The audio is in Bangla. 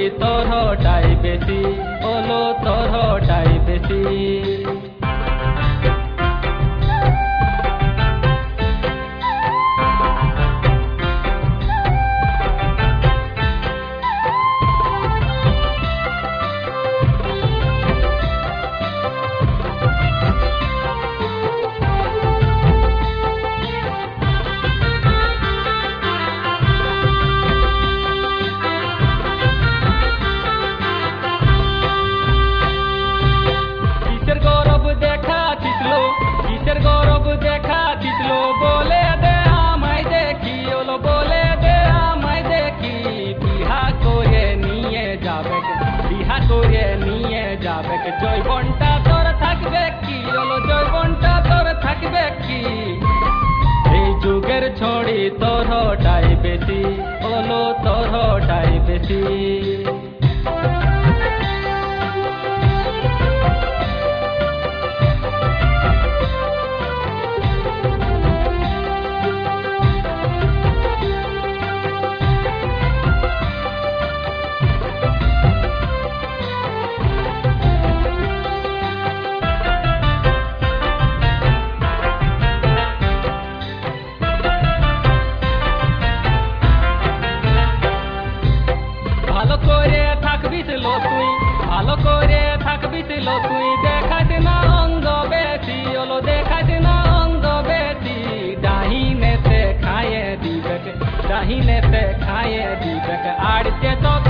তোরটাই বেশি হলো তোরটাই বেশি জৈবনটা তোর থাকবে কি হলো জৈবনটা তোর থাকবে কি এই যুগের ছড়ি তোরটাই বেশি হলো তোরটাই বেশি ভালো করে থাকবি তুই দেখাস না অঙ্গ বেশি হলো দেখাস না অঙ্গ বেশি ডাহিনেতে খাইয়ে দিবে আড়তে তো